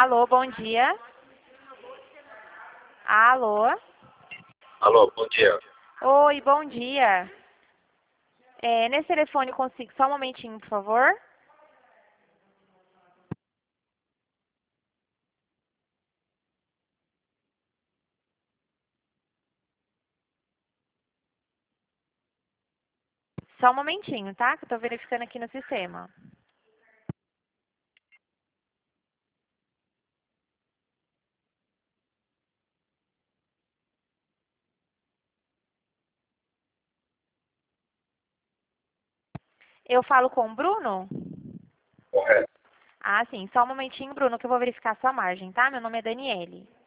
Alô, bom dia. Alô? Alô, bom dia. Oi, bom dia. Nesse telefone consigo só um momentinho, por favor? Só um momentinho, tá? Que eu tô verificando aqui no sistema. Eu falo com o Bruno? Correto. Ah, sim. Só um momentinho, Bruno, que eu vou verificar a sua margem, tá? Meu nome é Daniele.